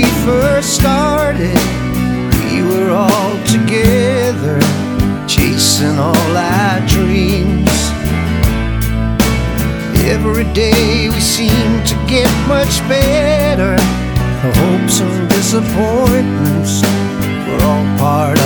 we first started, we were all together, chasing all our dreams. Every day we seem to get much better. The hopes and disappointments were all part